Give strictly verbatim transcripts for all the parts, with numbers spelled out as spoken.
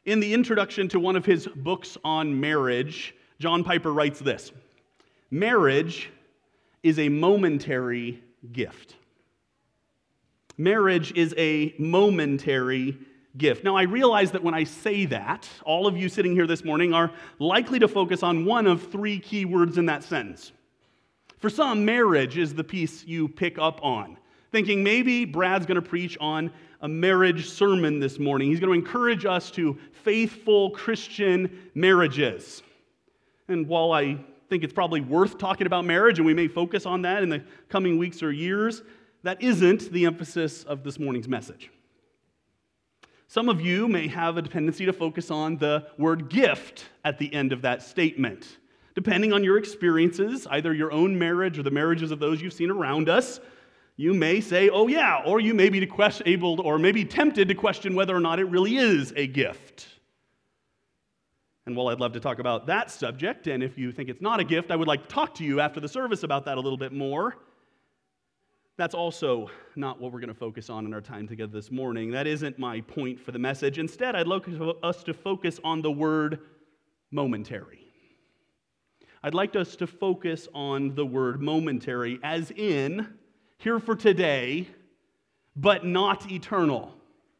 In the introduction to one of his books on marriage, John Piper writes this: "Marriage is a momentary gift." Marriage is a momentary gift. Now, I realize that when I say that, all of you sitting here this morning are likely to focus on one of three key words in that sentence. For some, marriage is the piece you pick up on, thinking maybe Brad's going to preach on a marriage sermon this morning. He's going to encourage us to faithful Christian marriages. And while I think it's probably worth talking about marriage, and we may focus on that in the coming weeks or years, that isn't the emphasis of this morning's message. Some of you may have a tendency to focus on the word gift at the end of that statement. Depending on your experiences, either your own marriage or the marriages of those you've seen around us, you may say, oh yeah, or you may be able or may be tempted to question whether or not it really is a gift. And while I'd love to talk about that subject, and if you think it's not a gift, I would like to talk to you after the service about that a little bit more. That's also not what we're going to focus on in our time together this morning. That isn't my point for the message. Instead, I'd like us to focus on the word momentary. I'd like us to focus on the word momentary, as in, here for today, but not eternal.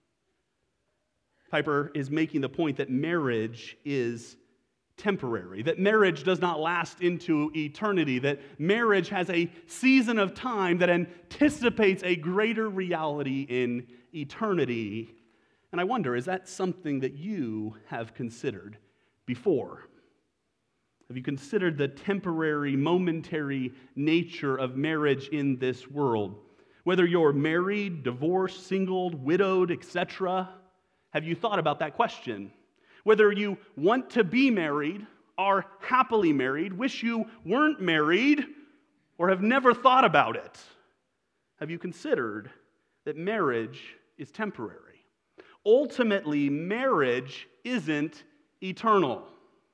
Piper is making the point that marriage is temporary, that marriage does not last into eternity, that marriage has a season of time that anticipates a greater reality in eternity. And I wonder, is that something that you have considered before? Have you considered the temporary, momentary nature of marriage in this world? Whether you're married, divorced, single, widowed, et cetera, have you thought about that question? Whether you want to be married, are happily married, wish you weren't married, or have never thought about it, have you considered that marriage is temporary? Ultimately, marriage isn't eternal,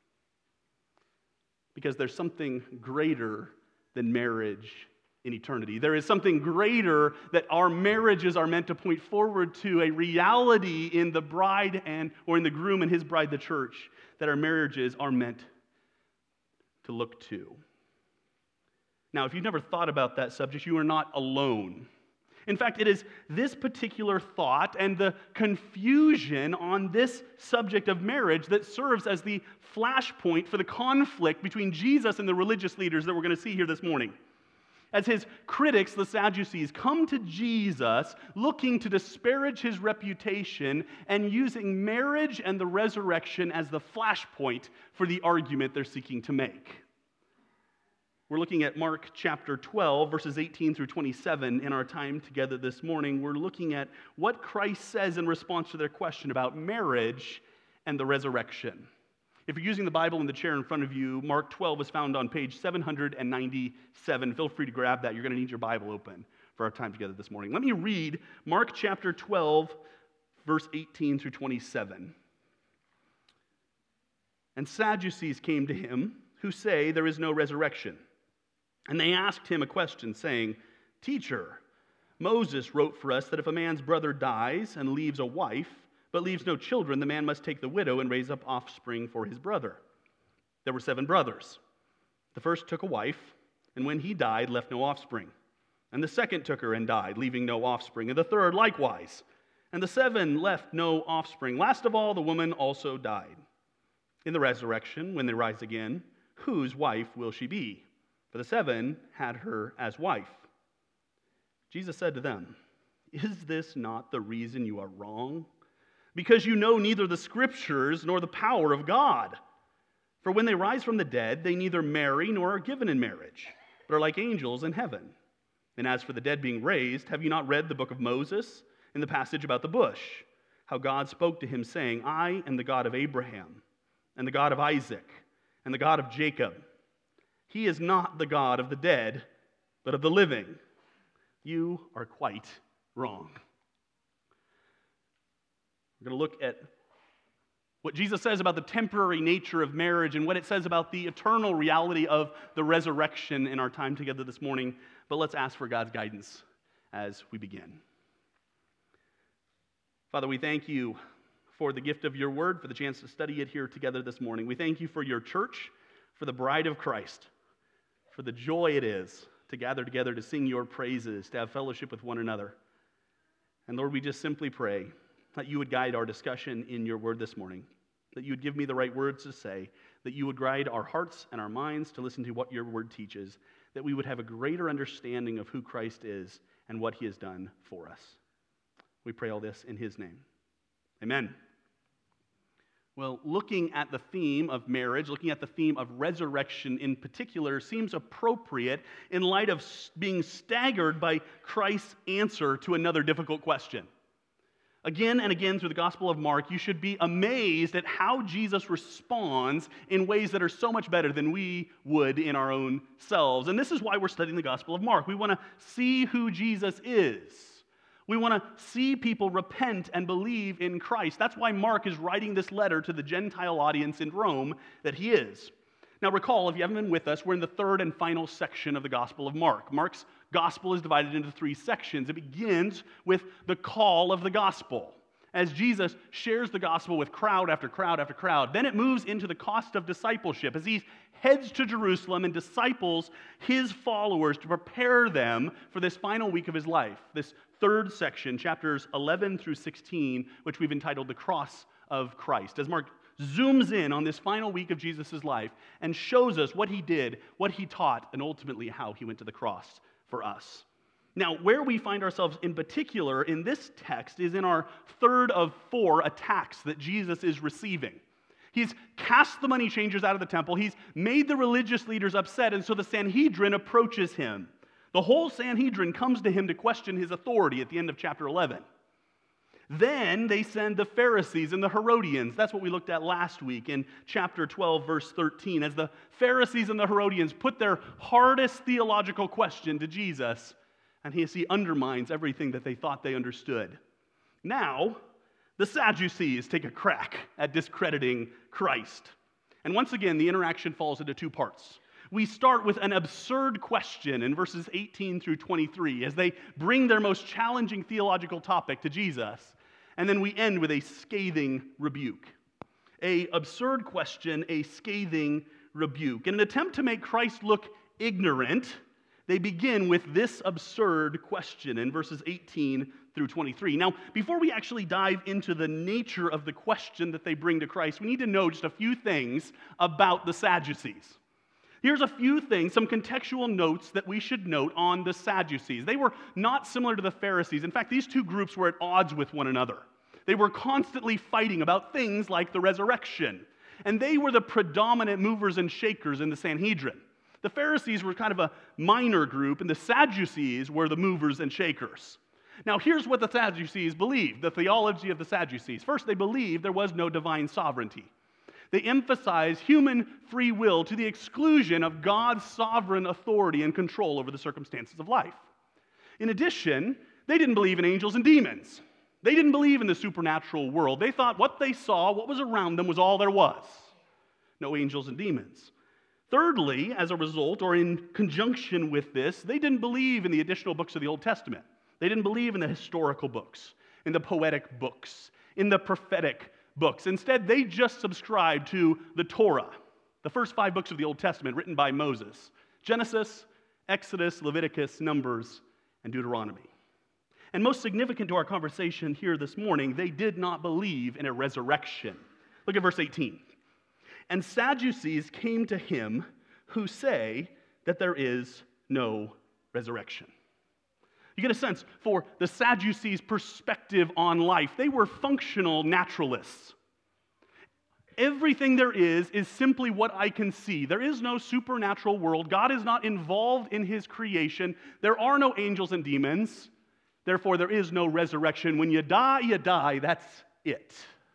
because there's something greater than marriage in eternity. There is something greater that our marriages are meant to point forward to, a reality in the bride and or in the groom and his bride, the church, that our marriages are meant to look to. Now, if you've never thought about that subject, you are not alone. In fact, it is this particular thought and the confusion on this subject of marriage that serves as the flashpoint for the conflict between Jesus and the religious leaders that we're going to see here this morning. As his critics, the Sadducees, come to Jesus looking to disparage his reputation and using marriage and the resurrection as the flashpoint for the argument they're seeking to make. We're looking at Mark chapter twelve, verses eighteen through twenty-seven in our time together this morning. We're looking at what Christ says in response to their question about marriage and the resurrection. If you're using the Bible in the chair in front of you, Mark twelve is found on page seven ninety-seven. Feel free to grab that. You're going to need your Bible open for our time together this morning. Let me read Mark chapter twelve, verse eighteen through twenty-seven. And Sadducees came to him, who say there is no resurrection. And they asked him a question, saying, Teacher, Moses wrote for us that if a man's brother dies and leaves a wife, but leaves no children, the man must take the widow and raise up offspring for his brother. There were seven brothers. The first took a wife, and when he died, left no offspring. And the second took her and died, leaving no offspring. And the third likewise. And the seven left no offspring. Last of all, the woman also died. In the resurrection, when they rise again, whose wife will she be? For the seven had her as wife. Jesus said to them, Is this not the reason you are wrong? Because you know neither the Scriptures nor the power of God. For when they rise from the dead, they neither marry nor are given in marriage, but are like angels in heaven. And as for the dead being raised, have you not read the book of Moses in the passage about the bush? How God spoke to him, saying, I am the God of Abraham, and the God of Isaac, and the God of Jacob. He is not the God of the dead, but of the living. You are quite wrong. We're going to look at what Jesus says about the temporary nature of marriage and what it says about the eternal reality of the resurrection in our time together this morning. But let's ask for God's guidance as we begin. Father, we thank you for the gift of your word, for the chance to study it here together this morning. We thank you for your church, for the bride of Christ, for the joy it is to gather together to sing your praises, to have fellowship with one another. And Lord, we just simply pray that you would guide our discussion in your word this morning, that you would give me the right words to say, that you would guide our hearts and our minds to listen to what your word teaches, that we would have a greater understanding of who Christ is and what he has done for us. We pray all this in his name. Amen. Well, looking at the theme of marriage, looking at the theme of resurrection in particular, seems appropriate in light of being staggered by Christ's answer to another difficult question. Again and again through the Gospel of Mark, you should be amazed at how Jesus responds in ways that are so much better than we would in our own selves. And this is why we're studying the Gospel of Mark. We want to see who Jesus is. We want to see people repent and believe in Christ. That's why Mark is writing this letter to the Gentile audience in Rome that he is. Now recall, if you haven't been with us, we're in the third and final section of the Gospel of Mark. Mark's Gospel is divided into three sections. It begins with the call of the gospel, as Jesus shares the gospel with crowd after crowd after crowd. Then it moves into the cost of discipleship, as he heads to Jerusalem and disciples his followers to prepare them for this final week of his life, this third section, chapters eleven through sixteen, which we've entitled The Cross of Christ. As Mark zooms in on this final week of Jesus' life and shows us what he did, what he taught, and ultimately how he went to the cross for us. Now, where we find ourselves in particular in this text is in our third of four attacks that Jesus is receiving. He's cast the money changers out of the temple. He's made the religious leaders upset, and so the Sanhedrin approaches him. The whole Sanhedrin comes to him to question his authority at the end of chapter eleven. Then they send the Pharisees and the Herodians. That's what we looked at last week in chapter twelve, verse thirteen. As the Pharisees and the Herodians put their hardest theological question to Jesus, and he, he undermines everything that they thought they understood. Now, the Sadducees take a crack at discrediting Christ. And once again, the interaction falls into two parts. We start with an absurd question in verses eighteen through twenty-three as they bring their most challenging theological topic to Jesus. And then we end with a scathing rebuke. A absurd question, a scathing rebuke. In an attempt to make Christ look ignorant, they begin with this absurd question in verses eighteen through twenty-three. Now, before we actually dive into the nature of the question that they bring to Christ, we need to know just a few things about the Sadducees. Here's a few things, some contextual notes that we should note on the Sadducees. They were not similar to the Pharisees. In fact, these two groups were at odds with one another. They were constantly fighting about things like the resurrection. And they were the predominant movers and shakers in the Sanhedrin. The Pharisees were kind of a minor group, and the Sadducees were the movers and shakers. Now, here's what the Sadducees believed, the theology of the Sadducees. First, they believed there was no divine sovereignty. They emphasize human free will to the exclusion of God's sovereign authority and control over the circumstances of life. In addition, they didn't believe in angels and demons. They didn't believe in the supernatural world. They thought what they saw, what was around them, was all there was. No angels and demons. Thirdly, as a result, or in conjunction with this, they didn't believe in the additional books of the Old Testament. They didn't believe in the historical books, in the poetic books, in the prophetic books. Instead, they just subscribed to the Torah, the first five books of the Old Testament written by Moses: Genesis, Exodus, Leviticus, Numbers, and Deuteronomy. And most significant to our conversation here this morning, they did not believe in a resurrection. Look at verse eighteen. And Sadducees came to him who say that there is no resurrection. You get a sense for the Sadducees' perspective on life. They were functional naturalists. Everything there is is simply what I can see. There is no supernatural world. God is not involved in his creation. There are no angels and demons. Therefore, there is no resurrection. When you die, you die. That's it.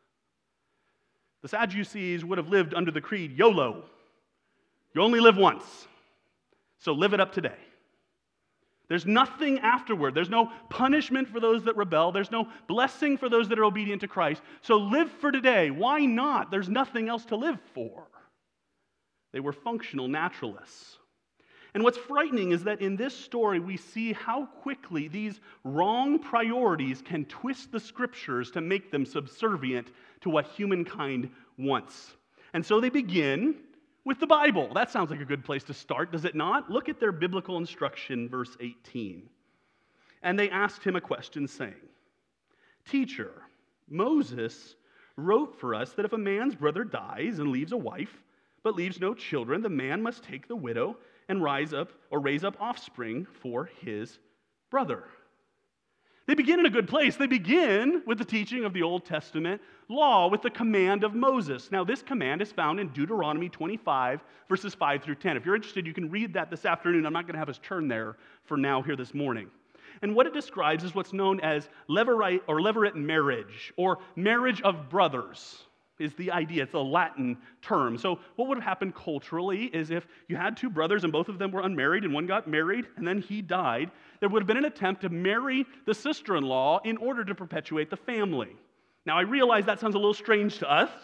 The Sadducees would have lived under the creed, YOLO. You only live once. So live it up today. There's nothing afterward. There's no punishment for those that rebel. There's no blessing for those that are obedient to Christ. So live for today. Why not? There's nothing else to live for. They were functional naturalists. And what's frightening is that in this story, we see how quickly these wrong priorities can twist the scriptures to make them subservient to what humankind wants. And so they begin with the Bible. That sounds like a good place to start, does it not? Look at their biblical instruction, verse eighteen. And they asked him a question, saying, "Teacher, Moses wrote for us that if a man's brother dies and leaves a wife, but leaves no children, the man must take the widow and rise up or raise up offspring for his brother." They begin in a good place. They begin with the teaching of the Old Testament law, with the command of Moses. Now, this command is found in Deuteronomy twenty-five, verses five through ten. If you're interested, you can read that this afternoon. I'm not going to have us turn there for now here this morning. And what it describes is what's known as levirate or levirate marriage, or marriage of brothers is the idea. It's a Latin term. So what would have happened culturally is if you had two brothers and both of them were unmarried and one got married and then he died, there would have been an attempt to marry the sister-in-law in order to perpetuate the family. Now, I realize that sounds a little strange to us,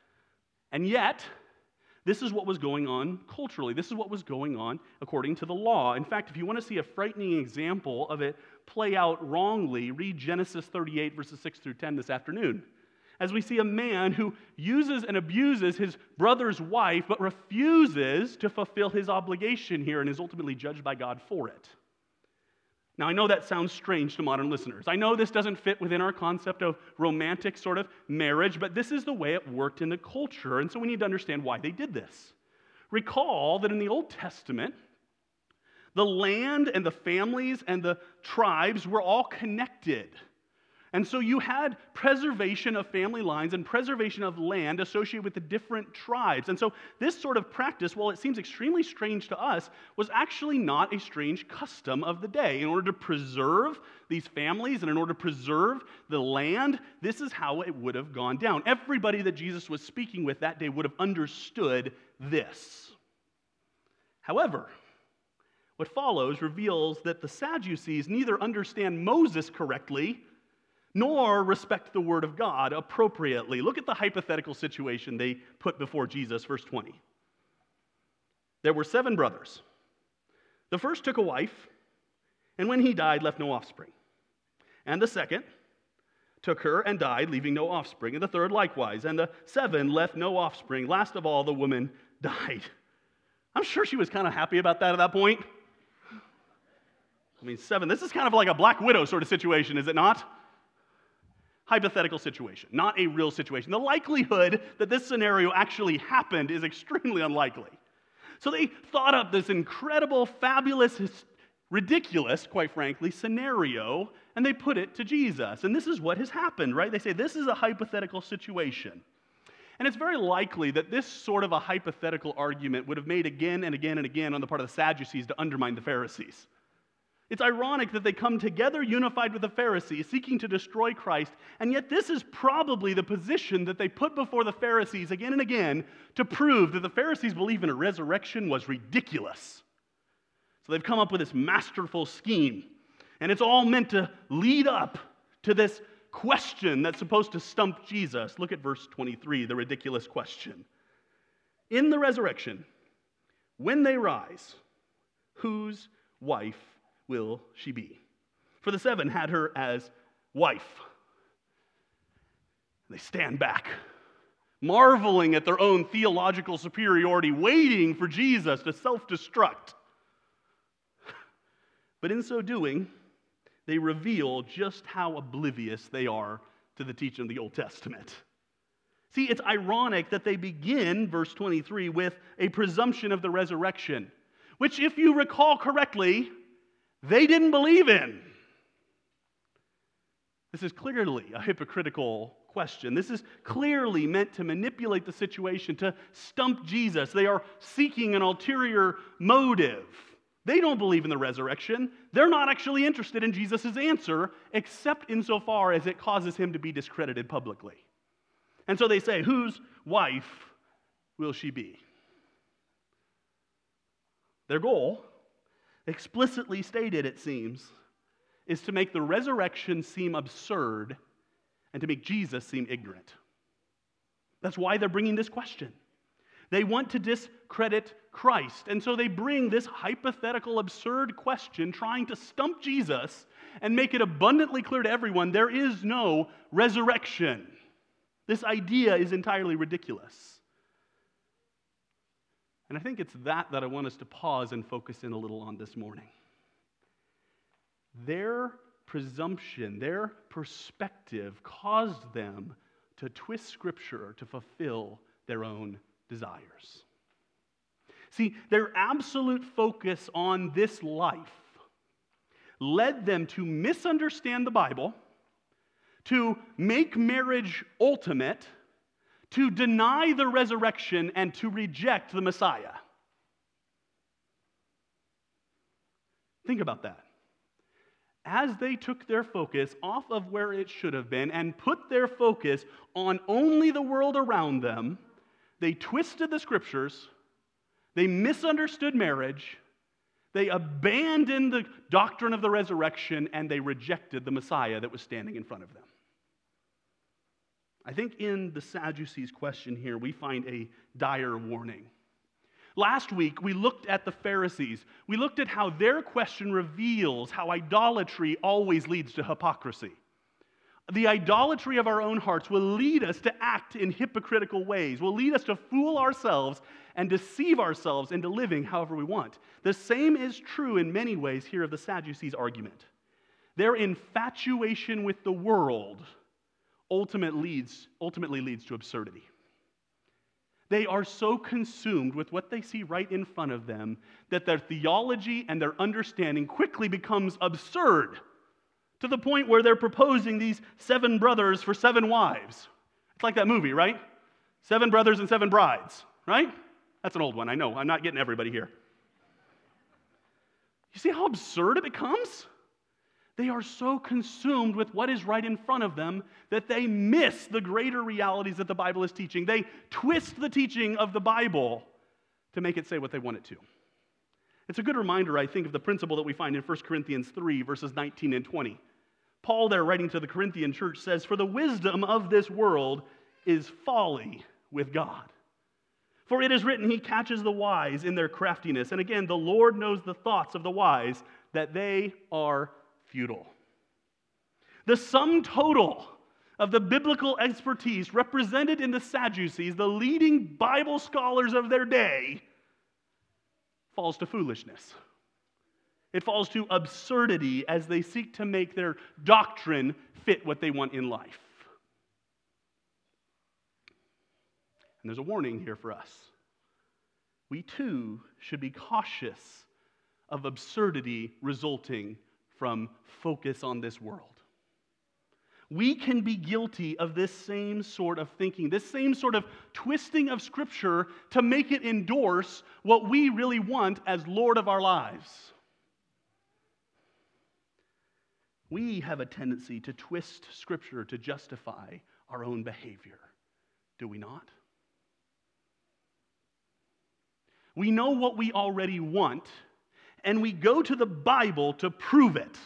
and yet this is what was going on culturally. This is what was going on according to the law. In fact, if you want to see a frightening example of it play out wrongly, read Genesis thirty-eight, verses six through ten this afternoon, as we see a man who uses and abuses his brother's wife, but refuses to fulfill his obligation here and is ultimately judged by God for it. Now, I know that sounds strange to modern listeners. I know this doesn't fit within our concept of romantic sort of marriage, but this is the way it worked in the culture, and so we need to understand why they did this. Recall that in the Old Testament, the land and the families and the tribes were all connected. And so you had preservation of family lines and preservation of land associated with the different tribes. And so this sort of practice, while it seems extremely strange to us, was actually not a strange custom of the day. In order to preserve these families and in order to preserve the land, this is how it would have gone down. Everybody that Jesus was speaking with that day would have understood this. However, what follows reveals that the Sadducees neither understand Moses correctly nor respect the word of God appropriately. Look at the hypothetical situation they put before Jesus, verse twenty. There were seven brothers. The first took a wife, and when he died, left no offspring. And the second took her and died, leaving no offspring. And the third likewise. And the seven left no offspring. Last of all, the woman died. I'm sure she was kind of happy about that at that point. I mean, seven, this is kind of like a Black Widow sort of situation, is it not? Hypothetical situation, not a real situation. The likelihood that this scenario actually happened is extremely unlikely. So they thought up this incredible, fabulous, ridiculous, quite frankly, scenario, and they put it to Jesus. And this is what has happened, right? They say this is a hypothetical situation. And it's very likely that this sort of a hypothetical argument would have made again and again and again on the part of the Sadducees to undermine the Pharisees. It's ironic that they come together unified with the Pharisees, seeking to destroy Christ, and yet this is probably the position that they put before the Pharisees again and again to prove that the Pharisees' belief in a resurrection was ridiculous. So they've come up with this masterful scheme, and it's all meant to lead up to this question that's supposed to stump Jesus. Look at verse twenty-three, the ridiculous question. In the resurrection, when they rise, whose wife will she be? For the seven had her as wife. They stand back, marveling at their own theological superiority, waiting for Jesus to self-destruct. But in so doing, they reveal just how oblivious they are to the teaching of the Old Testament. See, it's ironic that they begin, verse twenty-three, with a presumption of the resurrection, which, if you recall correctly, they didn't believe in. This is clearly a hypocritical question. This is clearly meant to manipulate the situation, to stump Jesus. They are seeking an ulterior motive. They don't believe in the resurrection. They're not actually interested in Jesus' answer, except insofar as it causes him to be discredited publicly. And so they say, whose wife will she be? Their goal, explicitly stated, it seems, is to make the resurrection seem absurd and to make Jesus seem ignorant. That's why they're bringing this question. They want to discredit Christ. And so they bring this hypothetical, absurd question trying to stump Jesus and make it abundantly clear to everyone there is no resurrection. This idea is entirely ridiculous. And I think it's that that I want us to pause and focus in a little on this morning. Their presumption, their perspective caused them to twist Scripture to fulfill their own desires. See, their absolute focus on this life led them to misunderstand the Bible, to make marriage ultimate, to deny the resurrection, and to reject the Messiah. Think about that. As they took their focus off of where it should have been and put their focus on only the world around them, they twisted the Scriptures, they misunderstood marriage, they abandoned the doctrine of the resurrection, and they rejected the Messiah that was standing in front of them. I think in the Sadducees' question here, we find a dire warning. Last week, we looked at the Pharisees. We looked at how their question reveals how idolatry always leads to hypocrisy. The idolatry of our own hearts will lead us to act in hypocritical ways, will lead us to fool ourselves and deceive ourselves into living however we want. The same is true in many ways here of the Sadducees' argument. Their infatuation with the world ultimately leads, ultimately leads to absurdity. They are so consumed with what they see right in front of them that their theology and their understanding quickly becomes absurd, to the point where they're proposing these seven brothers for seven wives. It's like that movie, right? Seven brothers and seven brides, right? That's an old one, I know. I'm not getting everybody here. You see how absurd it becomes? They are so consumed with what is right in front of them that they miss the greater realities that the Bible is teaching. They twist the teaching of the Bible to make it say what they want it to. It's a good reminder, I think, of the principle that we find in First Corinthians three, verses nineteen and twenty. Paul there, writing to the Corinthian church, says, "For the wisdom of this world is folly with God. For it is written, He catches the wise in their craftiness. And again, the Lord knows the thoughts of the wise, that they are futile." The sum total of the biblical expertise represented in the Sadducees, the leading Bible scholars of their day, falls to foolishness. It falls to absurdity as they seek to make their doctrine fit what they want in life. And there's a warning here for us. We too should be cautious of absurdity resulting from focus on this world. We can be guilty of this same sort of thinking, this same sort of twisting of Scripture to make it endorse what we really want as Lord of our lives. We have a tendency to twist Scripture to justify our own behavior, do we not? We know what we already want, and we go to the Bible to prove it,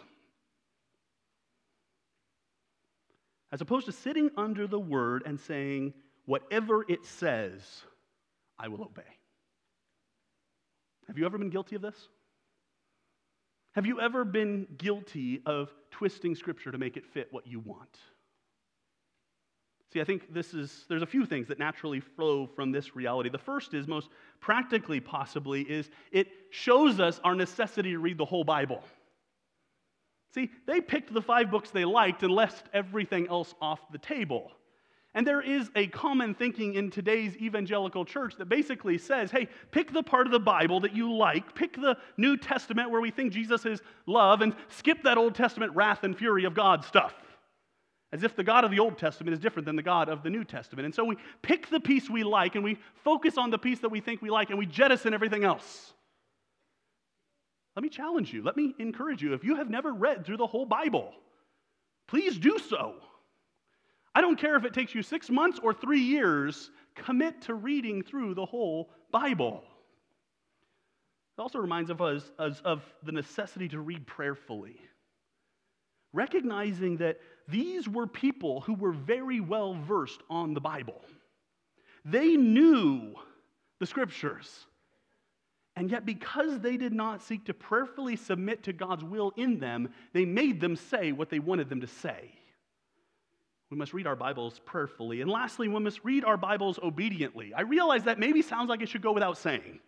as opposed to sitting under the Word and saying, whatever it says, I will obey. Have you ever been guilty of this? Have you ever been guilty of twisting Scripture to make it fit what you want? See, I think this is, there's a few things that naturally flow from this reality. The first is, most practically possibly, is it shows us our necessity to read the whole Bible. See, they picked the five books they liked and left everything else off the table. And there is a common thinking in today's evangelical church that basically says, hey, pick the part of the Bible that you like, pick the New Testament where we think Jesus is love, and skip that Old Testament wrath and fury of God stuff. As if the God of the Old Testament is different than the God of the New Testament. And so we pick the piece we like, and we focus on the piece that we think we like, and we jettison everything else. Let me challenge you. Let me encourage you. If you have never read through the whole Bible, please do so. I don't care if it takes you six months or three years, commit to reading through the whole Bible. It also reminds of us of the necessity to read prayerfully, recognizing that these were people who were very well versed on the Bible. They knew the Scriptures. And yet, because they did not seek to prayerfully submit to God's will in them, they made them say what they wanted them to say. We must read our Bibles prayerfully. And lastly, we must read our Bibles obediently. I realize that maybe sounds like it should go without saying.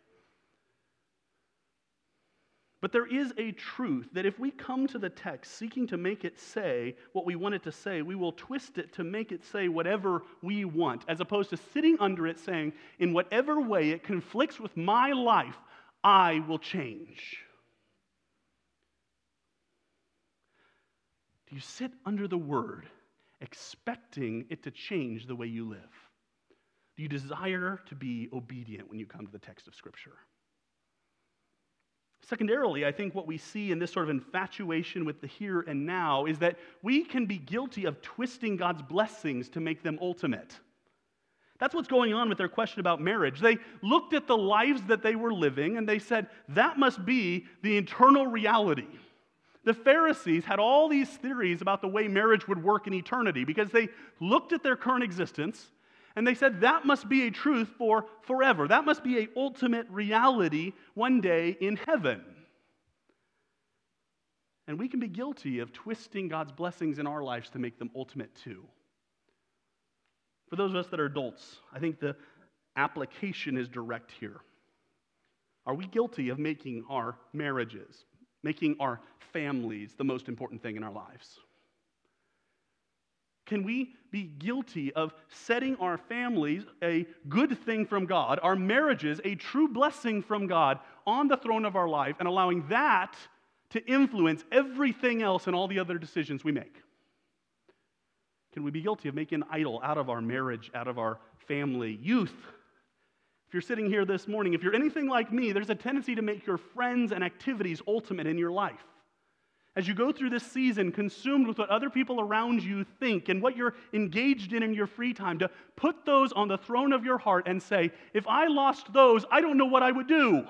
But there is a truth that if we come to the text seeking to make it say what we want it to say, we will twist it to make it say whatever we want, as opposed to sitting under it saying, in whatever way it conflicts with my life, I will change. Do you sit under the Word expecting it to change the way you live? Do you desire to be obedient when you come to the text of Scripture? Secondarily, I think what we see in this sort of infatuation with the here and now is that we can be guilty of twisting God's blessings to make them ultimate. That's what's going on with their question about marriage. They looked at the lives that they were living and they said, that must be the eternal reality. The Pharisees had all these theories about the way marriage would work in eternity because they looked at their current existence and they said that must be a truth for forever. That must be an ultimate reality one day in heaven. And we can be guilty of twisting God's blessings in our lives to make them ultimate too. For those of us that are adults, I think the application is direct here. Are we guilty of making our marriages, making our families the most important thing in our lives? Can we be guilty of setting our families a good thing from God, our marriages a true blessing from God on the throne of our life, and allowing that to influence everything else and all the other decisions we make? Can we be guilty of making an idol out of our marriage, out of our family? Youth, if you're sitting here this morning, if you're anything like me, there's a tendency to make your friends and activities ultimate in your life. As you go through this season, consumed with what other people around you think and what you're engaged in in your free time, to put those on the throne of your heart and say, if I lost those, I don't know what I would do.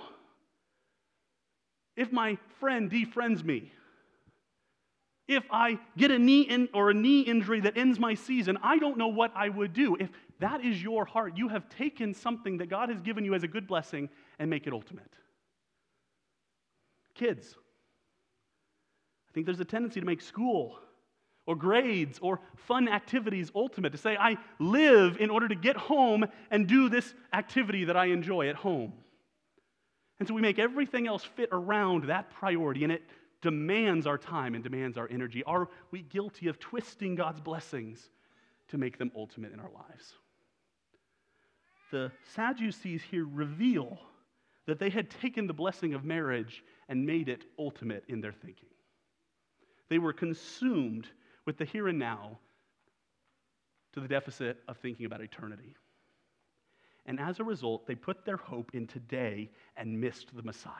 If my friend defriends me, if I get a knee in, or a knee injury that ends my season, I don't know what I would do. If that is your heart, you have taken something that God has given you as a good blessing and make it ultimate. Kids, I think there's a tendency to make school or grades or fun activities ultimate, to say, I live in order to get home and do this activity that I enjoy at home. And so we make everything else fit around that priority, and it demands our time and demands our energy. Are we guilty of twisting God's blessings to make them ultimate in our lives? The Sadducees here reveal that they had taken the blessing of marriage and made it ultimate in their thinking. They were consumed with the here and now to the deficit of thinking about eternity. And as a result, they put their hope in today and missed the Messiah.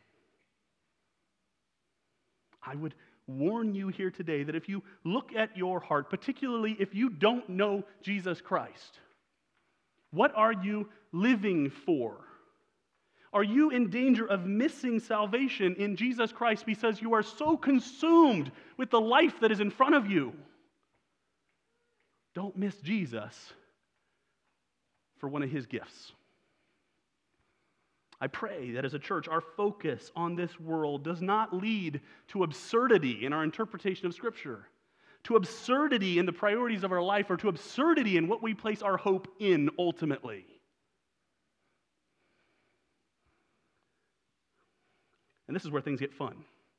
I would warn you here today that if you look at your heart, particularly if you don't know Jesus Christ, what are you living for? Are you in danger of missing salvation in Jesus Christ because you are so consumed with the life that is in front of you? Don't miss Jesus for one of his gifts. I pray that as a church, our focus on this world does not lead to absurdity in our interpretation of Scripture, to absurdity in the priorities of our life, or to absurdity in what we place our hope in ultimately. And this is where things get fun.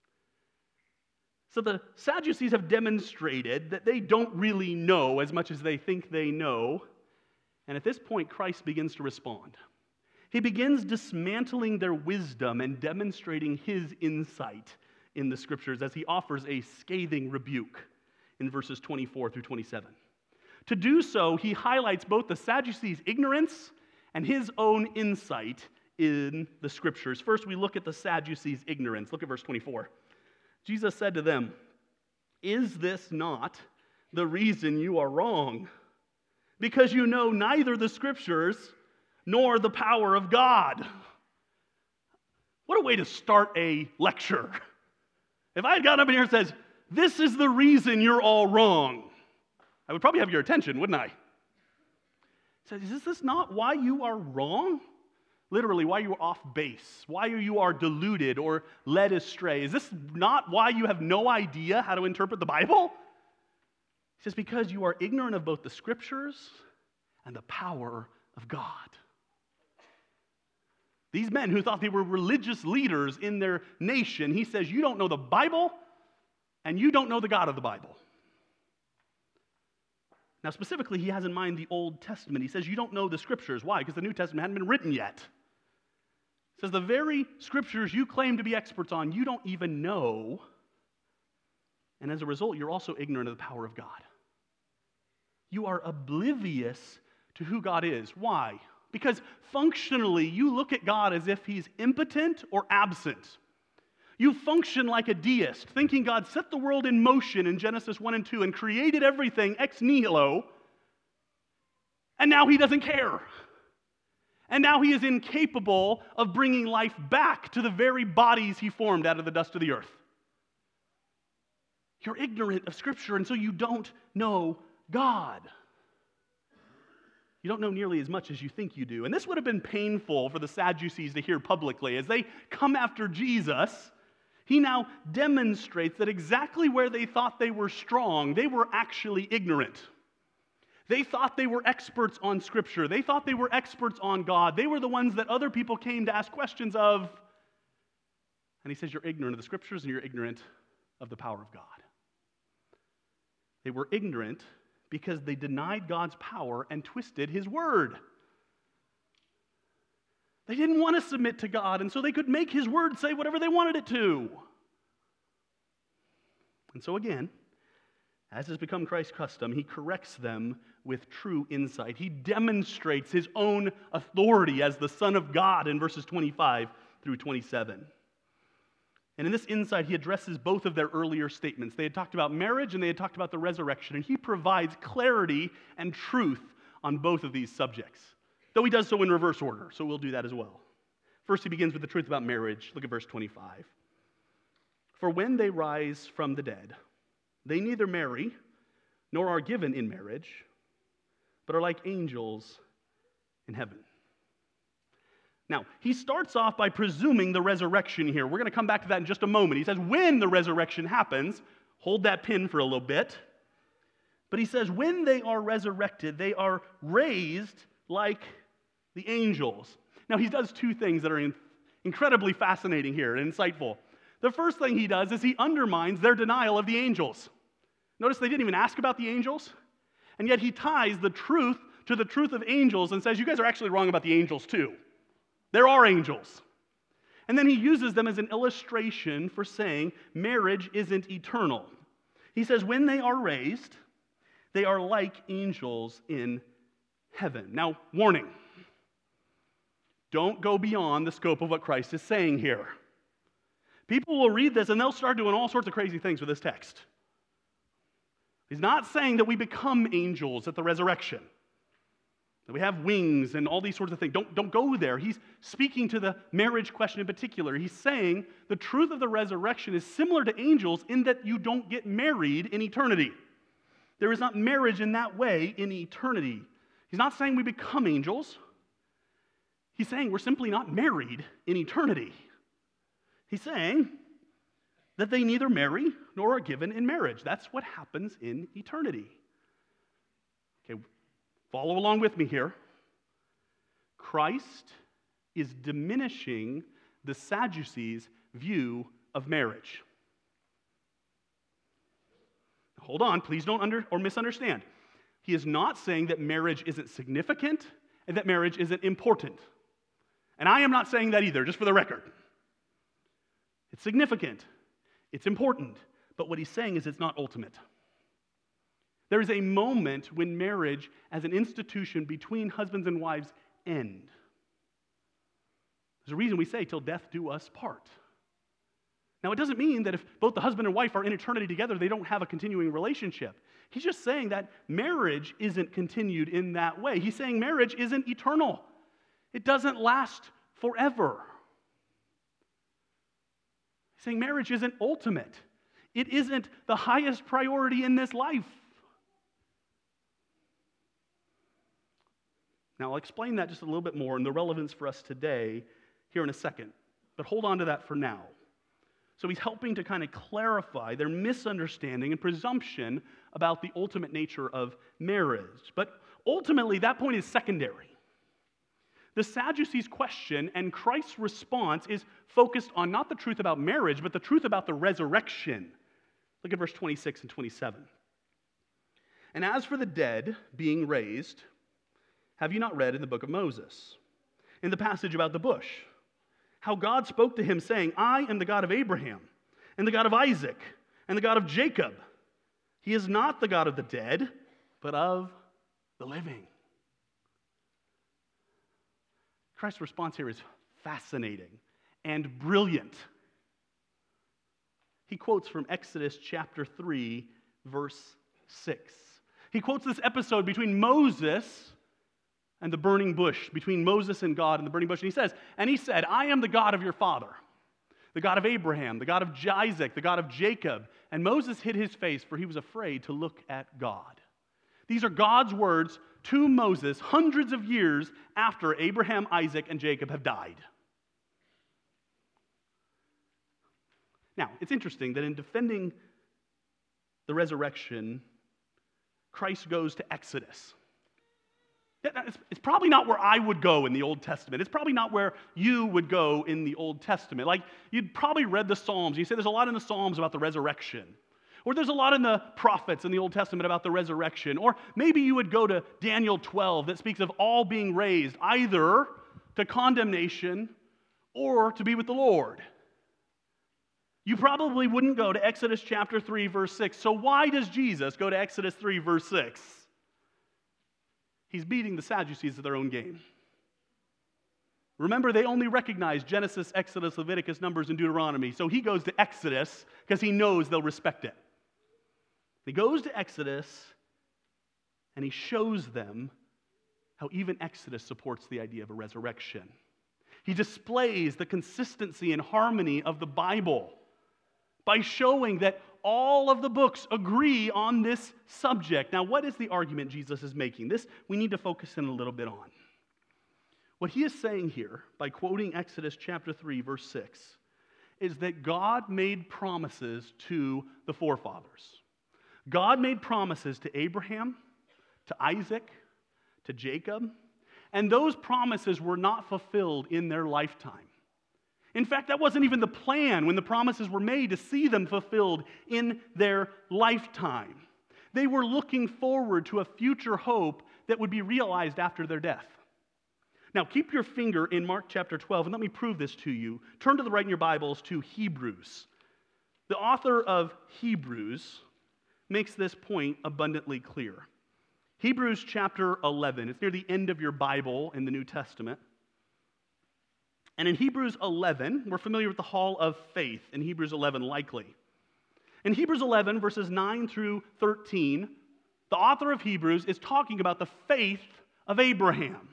So the Sadducees have demonstrated that they don't really know as much as they think they know. And at this point, Christ begins to respond. He begins dismantling their wisdom and demonstrating his insight in the Scriptures as he offers a scathing rebuke in verses twenty-four through twenty-seven. To do so, he highlights both the Sadducees' ignorance and his own insight in the Scriptures. First, we look at the Sadducees' ignorance. Look at verse twenty-four. Jesus said to them, "Is this not the reason you are wrong? Because you know neither the Scriptures nor the power of God." What a way to start a lecture. If I had gotten up in here and says, "This is the reason you're all wrong," I would probably have your attention, wouldn't I? So, is this not why you are wrong? literally why you are off base, why you are deluded or led astray. Is this not why you have no idea how to interpret the Bible? He says, because you are ignorant of both the Scriptures and the power of God. These men who thought they were religious leaders in their nation, he says, you don't know the Bible and you don't know the God of the Bible. Now, specifically, he has in mind the Old Testament. He says, you don't know the Scriptures. Why? Because the New Testament hadn't been written yet. He says, the very Scriptures you claim to be experts on, you don't even know. And as a result, you're also ignorant of the power of God. You are oblivious to who God is. Why? Because functionally, you look at God as if he's impotent or absent. You function like a deist, thinking God set the world in motion in Genesis one and two and created everything ex nihilo, and now he doesn't care. And now he is incapable of bringing life back to the very bodies he formed out of the dust of the earth. You're ignorant of Scripture, and so you don't know God. You don't know nearly as much as you think you do. And this would have been painful for the Sadducees to hear publicly. As they come after Jesus, he now demonstrates that exactly where they thought they were strong, they were actually ignorant. They thought they were experts on Scripture. They thought they were experts on God. They were the ones that other people came to ask questions of. And he says, you're ignorant of the Scriptures and you're ignorant of the power of God. They were ignorant because they denied God's power and twisted his word. They didn't want to submit to God, and so they could make his word say whatever they wanted it to. And so again, as has become Christ's custom, he corrects them with true insight. He demonstrates his own authority as the Son of God in verses twenty-five through twenty-seven. And in this insight, he addresses both of their earlier statements. They had talked about marriage and they had talked about the resurrection, and he provides clarity and truth on both of these subjects, though he does so in reverse order, so we'll do that as well. First, he begins with the truth about marriage. Look at verse twenty-five. For when they rise from the dead, they neither marry nor are given in marriage, but are like angels in heaven. Now, he starts off by presuming the resurrection here. We're going to come back to that in just a moment. He says, when the resurrection happens, hold that pin for a little bit. But he says, when they are resurrected, they are raised like the angels. Now, he does two things that are in- incredibly fascinating here and insightful. The first thing he does is he undermines their denial of the angels. Notice they didn't even ask about the angels, and yet he ties the truth to the truth of angels and says, you guys are actually wrong about the angels too. There are angels. And then he uses them as an illustration for saying marriage isn't eternal. He says when they are raised, they are like angels in heaven. Now, warning. Don't go beyond the scope of what Christ is saying here. People will read this and they'll start doing all sorts of crazy things with this text. He's not saying that we become angels at the resurrection, that we have wings and all these sorts of things. Don't, don't go there. He's speaking to the marriage question in particular. He's saying the truth of the resurrection is similar to angels in that you don't get married in eternity. There is not marriage in that way in eternity. He's not saying we become angels. He's saying we're simply not married in eternity. He's saying that they neither marry nor are given in marriage. That's what happens in eternity. Okay, follow along with me here. Christ is diminishing the Sadducees' view of marriage. Hold on, please don't under or misunderstand. He is not saying that marriage isn't significant and that marriage isn't important. And I am not saying that either, just for the record. It's significant, it's important, but what he's saying is it's not ultimate. There is a moment when marriage as an institution between husbands and wives end. There's a reason we say, till death do us part. Now, it doesn't mean that if both the husband and wife are in eternity together, they don't have a continuing relationship. He's just saying that marriage isn't continued in that way. He's saying marriage isn't eternal. It doesn't last forever. He's saying marriage isn't ultimate. It isn't the highest priority in this life. Now, I'll explain that just a little bit more and the relevance for us today here in a second, but hold on to that for now. So he's helping to kind of clarify their misunderstanding and presumption about the ultimate nature of marriage. But ultimately, that point is secondary. The Sadducees' question and Christ's response is focused on not the truth about marriage, but the truth about the resurrection. Look at verse twenty-six and twenty-seven. And as for the dead being raised, have you not read in the book of Moses, in the passage about the bush, how God spoke to him, saying, I am the God of Abraham, and the God of Isaac, and the God of Jacob. He is not the God of the dead, but of the living. Christ's response here is fascinating and brilliant. He quotes from Exodus chapter three, verse six. He quotes this episode between Moses and the burning bush, between Moses and God and the burning bush. And he says, and he said, I am the God of your father, the God of Abraham, the God of Isaac, the God of Jacob. And Moses hid his face, for he was afraid to look at God. These are God's words to Moses hundreds of years after Abraham, Isaac, and Jacob have died. Now, it's interesting that in defending the resurrection, Christ goes to Exodus. It's probably not where I would go in the Old Testament. It's probably not where you would go in the Old Testament. Like, you'd probably read the Psalms. You say there's a lot in the Psalms about the resurrection. Or there's a lot in the prophets in the Old Testament about the resurrection. Or maybe you would go to Daniel twelve that speaks of all being raised either to condemnation or to be with the Lord. You probably wouldn't go to Exodus chapter three, verse six. So why does Jesus go to Exodus three, verse six? He's beating the Sadducees at their own game. Remember, they only recognize Genesis, Exodus, Leviticus, Numbers, and Deuteronomy. So he goes to Exodus because he knows they'll respect it. He goes to Exodus and he shows them how even Exodus supports the idea of a resurrection. He displays the consistency and harmony of the Bible by showing that all of the books agree on this subject. Now, what is the argument Jesus is making? This we need to focus in a little bit on. What he is saying here, by quoting Exodus chapter three, verse six, is that God made promises to the forefathers. God made promises to Abraham, to Isaac, to Jacob, and those promises were not fulfilled in their lifetime. In fact, that wasn't even the plan when the promises were made to see them fulfilled in their lifetime. They were looking forward to a future hope that would be realized after their death. Now, keep your finger in Mark chapter twelve, and let me prove this to you. Turn to the right in your Bibles to Hebrews. The author of Hebrews makes this point abundantly clear. Hebrews chapter eleven. It's near the end of your Bible in the New Testament. And in Hebrews eleven, we're familiar with the hall of faith in Hebrews eleven, likely. In Hebrews eleven, verses nine through thirteen, the author of Hebrews is talking about the faith of Abraham.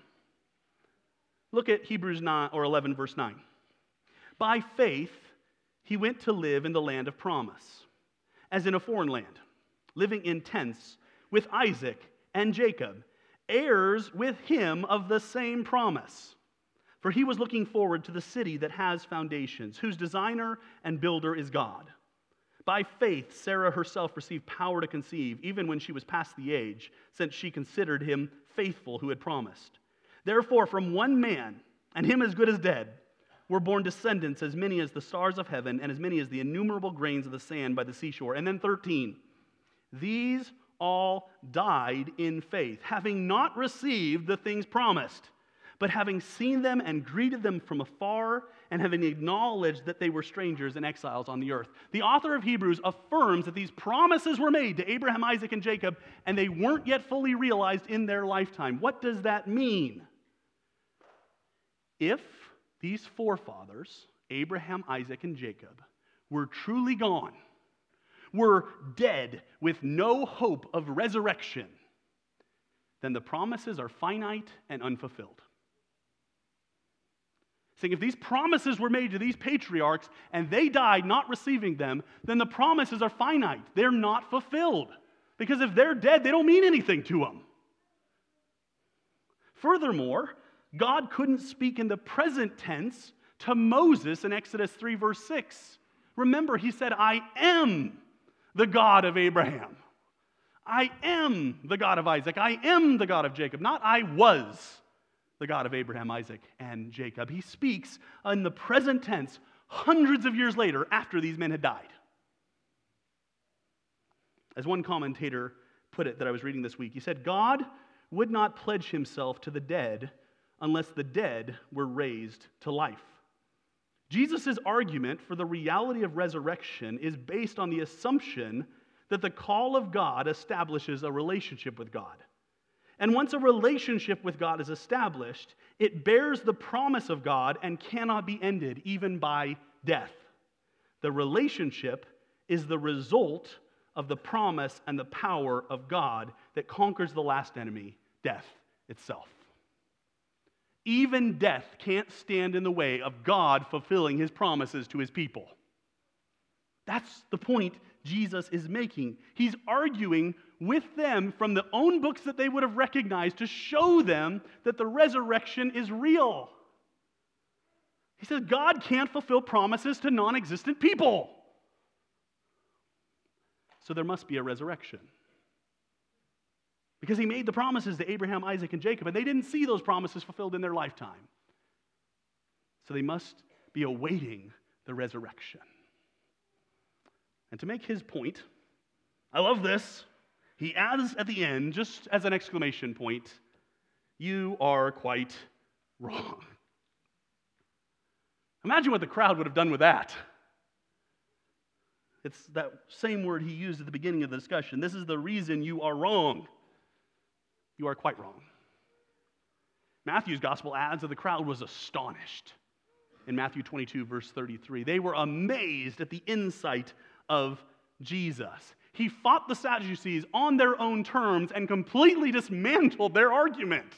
Look at Hebrews nine or eleven, verse nine. By faith, he went to live in the land of promise, as in a foreign land, living in tents with Isaac and Jacob, heirs with him of the same promise. For he was looking forward to the city that has foundations, whose designer and builder is God. By faith, Sarah herself received power to conceive, even when she was past the age, since she considered him faithful who had promised. Therefore, from one man, and him as good as dead, were born descendants as many as the stars of heaven, and as many as the innumerable grains of the sand by the seashore. And then thirteen, these all died in faith, having not received the things promised, but having seen them and greeted them from afar, and having acknowledged that they were strangers and exiles on the earth. The author of Hebrews affirms that these promises were made to Abraham, Isaac, and Jacob, and they weren't yet fully realized in their lifetime. What does that mean? If these forefathers, Abraham, Isaac, and Jacob, were truly gone, were dead with no hope of resurrection, then the promises are finite and unfulfilled. Saying if these promises were made to these patriarchs and they died not receiving them, then the promises are finite. They're not fulfilled. Because if they're dead, they don't mean anything to them. Furthermore, God couldn't speak in the present tense to Moses in Exodus three, verse six. Remember, he said, I am the God of Abraham. I am the God of Isaac. I am the God of Jacob. Not I was the God of Abraham, Isaac, and Jacob. He speaks in the present tense hundreds of years later after these men had died. As one commentator put it that I was reading this week, he said, God would not pledge himself to the dead unless the dead were raised to life. Jesus' argument for the reality of resurrection is based on the assumption that the call of God establishes a relationship with God. And once a relationship with God is established, it bears the promise of God and cannot be ended, even by death. The relationship is the result of the promise and the power of God that conquers the last enemy, death itself. Even death can't stand in the way of God fulfilling his promises to his people. That's the point Jesus is making. He's arguing with them from the own books that they would have recognized to show them that the resurrection is real. He says God can't fulfill promises to non-existent people. So there must be a resurrection. Because he made the promises to Abraham, Isaac, and Jacob, and they didn't see those promises fulfilled in their lifetime. So they must be awaiting the resurrection. And to make his point, I love this, he adds at the end, just as an exclamation point, you are quite wrong. Imagine what the crowd would have done with that. It's that same word he used at the beginning of the discussion. This is the reason you are wrong. You are quite wrong. Matthew's gospel adds that the crowd was astonished. In Matthew twenty-two, verse thirty-three, they were amazed at the insight of Jesus. He fought the Sadducees on their own terms and completely dismantled their argument.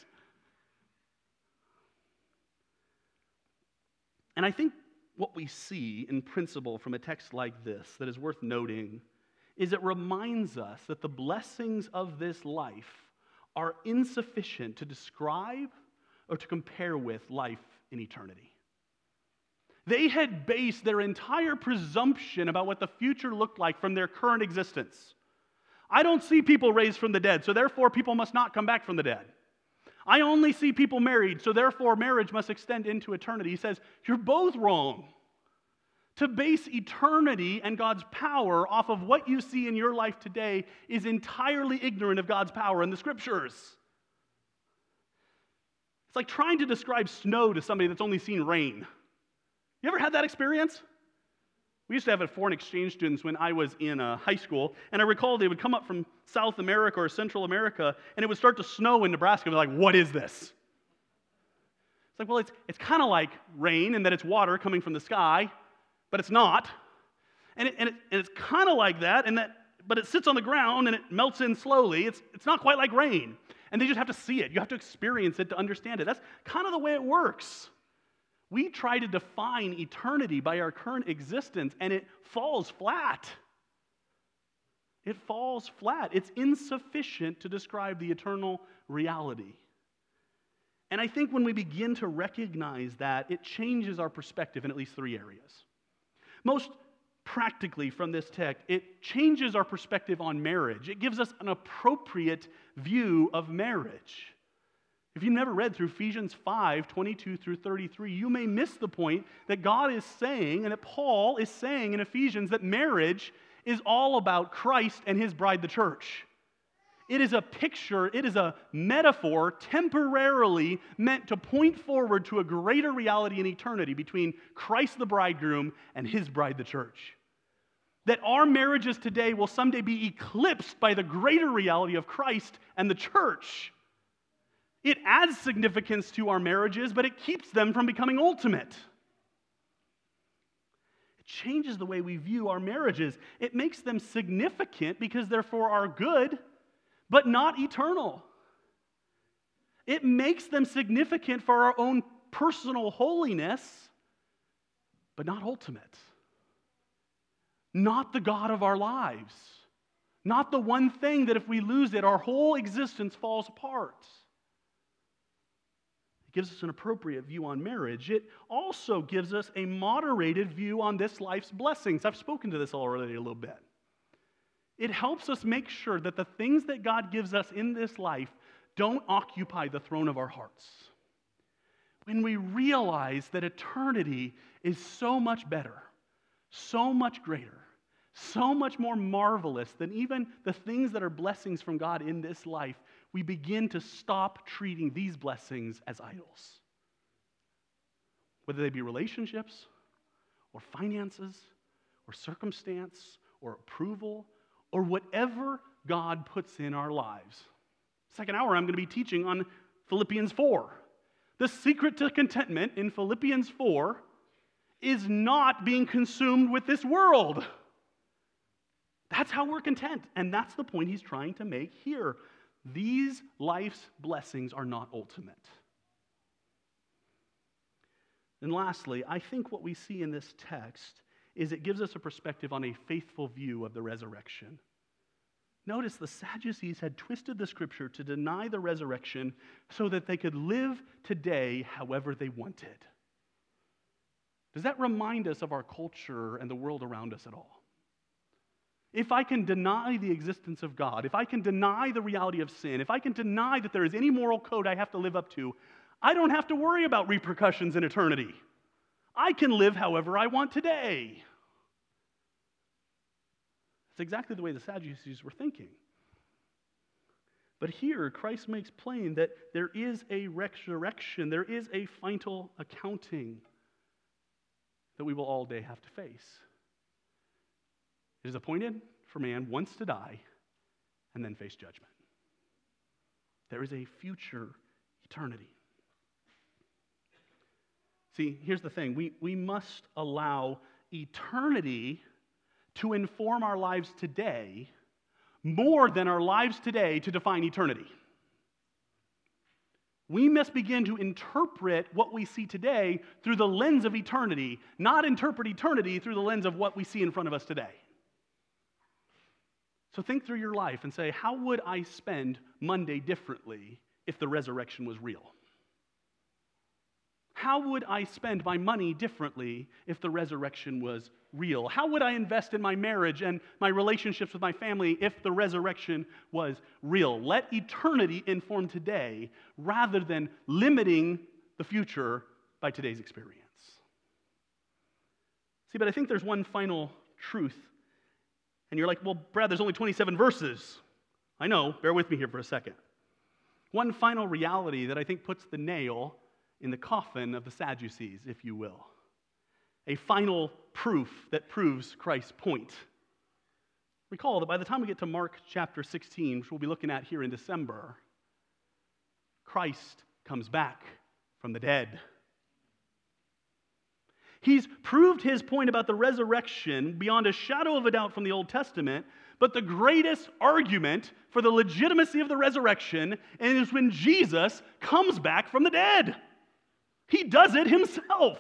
And I think what we see in principle from a text like this that is worth noting is it reminds us that the blessings of this life are insufficient to describe or to compare with life in eternity. They had based their entire presumption about what the future looked like from their current existence. I don't see people raised from the dead, so therefore people must not come back from the dead. I only see people married, so therefore marriage must extend into eternity. He says, you're both wrong. To base eternity and God's power off of what you see in your life today is entirely ignorant of God's power in the Scriptures. It's like trying to describe snow to somebody that's only seen rain. You ever had that experience? We used to have a foreign exchange students when I was in uh, high school, and I recall they would come up from South America or Central America, and it would start to snow in Nebraska. They're like, what is this? It's like, well, it's, it's kind of like rain in that it's water coming from the sky, but it's not. And, it, and, it, and it's kind of like that, and that, but it sits on the ground and it melts in slowly. It's, it's not quite like rain. And they just have to see it. You have to experience it to understand it. That's kind of the way it works. We try to define eternity by our current existence, and it falls flat. It falls flat. It's insufficient to describe the eternal reality. And I think when we begin to recognize that, it changes our perspective in at least three areas. Most practically from this text, it changes our perspective on marriage. It gives us an appropriate view of marriage. If you've never read through Ephesians five, twenty-two through thirty-three, you may miss the point that God is saying, and that Paul is saying in Ephesians, that marriage is all about Christ and his bride, the church. It is a picture, it is a metaphor temporarily meant to point forward to a greater reality in eternity between Christ the bridegroom and his bride, the church. That our marriages today will someday be eclipsed by the greater reality of Christ and the church. It adds significance to our marriages, but it keeps them from becoming ultimate. It changes the way we view our marriages. It makes them significant because they're for our good, but not eternal. It makes them significant for our own personal holiness, but not ultimate. Not the God of our lives. Not the one thing that if we lose it, our whole existence falls apart. gives us an appropriate view on marriage. It also gives us a moderated view on this life's blessings. I've spoken to this already a little bit. It helps us make sure that the things that God gives us in this life don't occupy the throne of our hearts. When we realize that eternity is so much better, so much greater, so much more marvelous than even the things that are blessings from God in this life, we begin to stop treating these blessings as idols. Whether they be relationships, or finances, or circumstance, or approval, or whatever God puts in our lives. Second hour, I'm going to be teaching on Philippians four. The secret to contentment in Philippians four is not being consumed with this world. That's how we're content, and that's the point he's trying to make here. These life's blessings are not ultimate. And lastly, I think what we see in this text is it gives us a perspective on a faithful view of the resurrection. Notice the Sadducees had twisted the scripture to deny the resurrection so that they could live today however they wanted. Does that remind us of our culture and the world around us at all? If I can deny the existence of God, if I can deny the reality of sin, if I can deny that there is any moral code I have to live up to, I don't have to worry about repercussions in eternity. I can live however I want today. That's exactly the way the Sadducees were thinking. But here, Christ makes plain that there is a resurrection, there is a final accounting that we will all day have to face. It is appointed for man once to die and then face judgment. There is a future eternity. See, here's the thing. We, we must allow eternity to inform our lives today more than our lives today to define eternity. We must begin to interpret what we see today through the lens of eternity, not interpret eternity through the lens of what we see in front of us today. So think through your life and say, how would I spend Monday differently if the resurrection was real? How would I spend my money differently if the resurrection was real? How would I invest in my marriage and my relationships with my family if the resurrection was real? Let eternity inform today rather than limiting the future by today's experience. See, but I think there's one final truth. And you're like, well, Brad, there's only twenty-seven verses. I know, bear with me here for a second. One final reality that I think puts the nail in the coffin of the Sadducees, if you will. A final proof that proves Christ's point. Recall that by the time we get to Mark chapter sixteen, which we'll be looking at here in December, Christ comes back from the dead. He's proved his point about the resurrection beyond a shadow of a doubt from the Old Testament, but the greatest argument for the legitimacy of the resurrection is when Jesus comes back from the dead. He does it himself.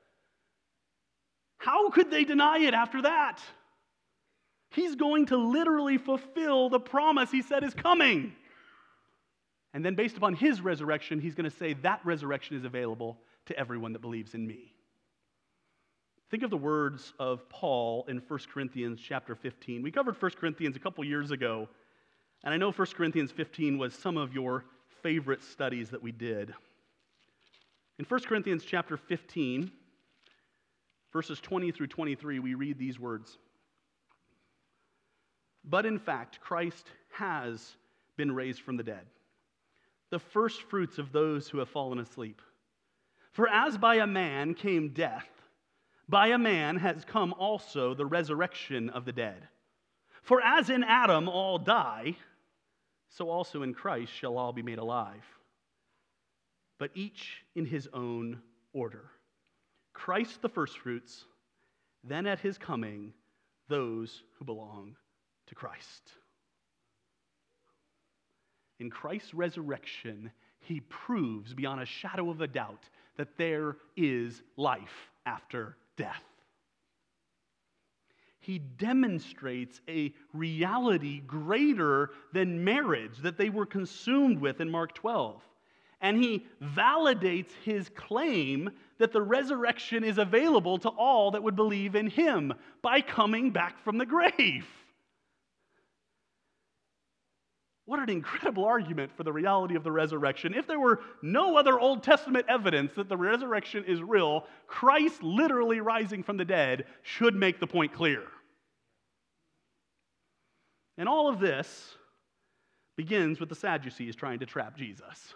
How could they deny it after that? He's going to literally fulfill the promise he said is coming. And then based upon his resurrection, he's going to say that resurrection is available to everyone that believes in me. Think of the words of Paul in First Corinthians chapter fifteen. We covered First Corinthians a couple years ago, and I know First Corinthians fifteen was some of your favorite studies that we did. In First Corinthians chapter fifteen, verses twenty through twenty-three, we read these words. But in fact, Christ has been raised from the dead, the first fruits of those who have fallen asleep. For as by a man came death, by a man has come also the resurrection of the dead. For as in Adam all die, so also in Christ shall all be made alive. But each in his own order. Christ the firstfruits, then at his coming, those who belong to Christ. In Christ's resurrection, he proves beyond a shadow of a doubt that there is life after death. He demonstrates a reality greater than marriage that they were consumed with in Mark twelve. And he validates his claim that the resurrection is available to all that would believe in him by coming back from the grave. What an incredible argument for the reality of the resurrection. If there were no other Old Testament evidence that the resurrection is real, Christ literally rising from the dead should make the point clear. And all of this begins with the Sadducees trying to trap Jesus.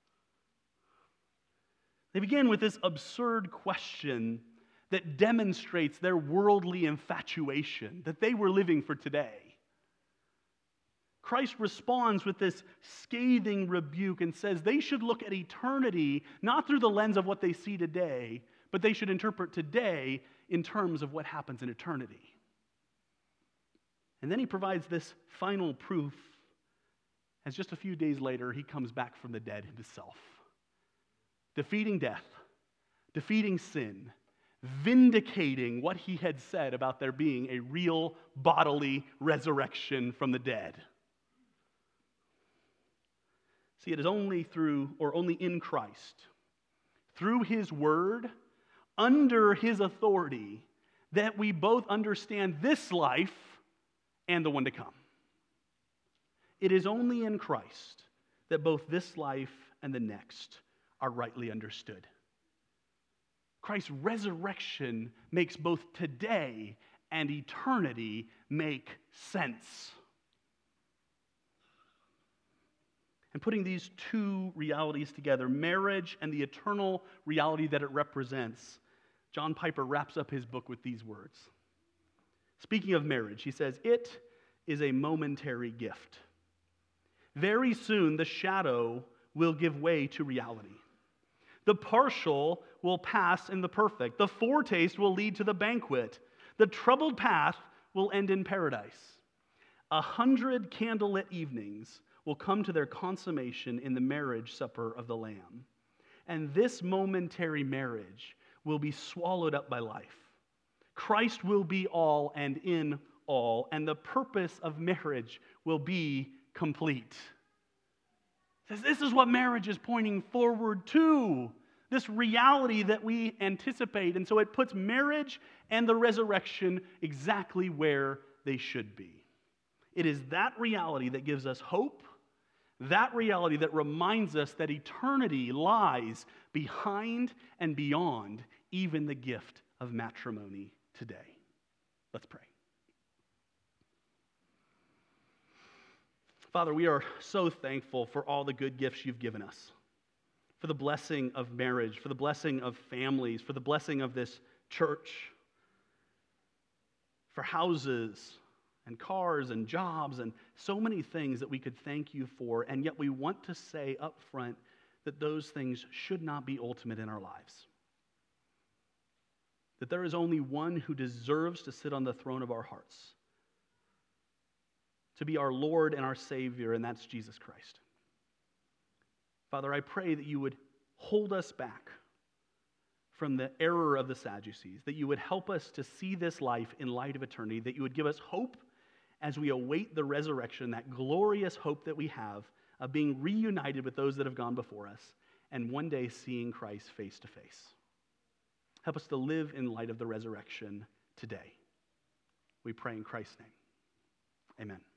They begin with this absurd question that demonstrates their worldly infatuation that they were living for today. Christ responds with this scathing rebuke and says they should look at eternity not through the lens of what they see today, but they should interpret today in terms of what happens in eternity. And then he provides this final proof as just a few days later he comes back from the dead himself, defeating death, defeating sin, vindicating what he had said about there being a real bodily resurrection from the dead. See, it is only through, or only in Christ, through his word, under his authority, that we both understand this life and the one to come. It is only in Christ that both this life and the next are rightly understood. Christ's resurrection makes both today and eternity make sense. And putting these two realities together, marriage and the eternal reality that it represents, John Piper wraps up his book with these words. Speaking of marriage, he says, "It is a momentary gift. Very soon the shadow will give way to reality. The partial will pass in the perfect. The foretaste will lead to the banquet. The troubled path will end in paradise. A hundred candlelit evenings will come to their consummation in the marriage supper of the Lamb. And this momentary marriage will be swallowed up by life. Christ will be all and in all, and the purpose of marriage will be complete." It says this is what marriage is pointing forward to, this reality that we anticipate. And so it puts marriage and the resurrection exactly where they should be. It is that reality that gives us hope, that reality that reminds us that eternity lies behind and beyond even the gift of matrimony today. Let's pray. Father, we are so thankful for all the good gifts you've given us, for the blessing of marriage, for the blessing of families, for the blessing of this church, for houses and cars and jobs and so many things that we could thank you for, and yet we want to say up front that those things should not be ultimate in our lives. That there is only one who deserves to sit on the throne of our hearts, to be our Lord and our Savior, and that's Jesus Christ. Father, I pray that you would hold us back from the error of the Sadducees, that you would help us to see this life in light of eternity, that you would give us hope as we await the resurrection, that glorious hope that we have of being reunited with those that have gone before us, and one day seeing Christ face to face. Help us to live in light of the resurrection today. We pray in Christ's name. Amen.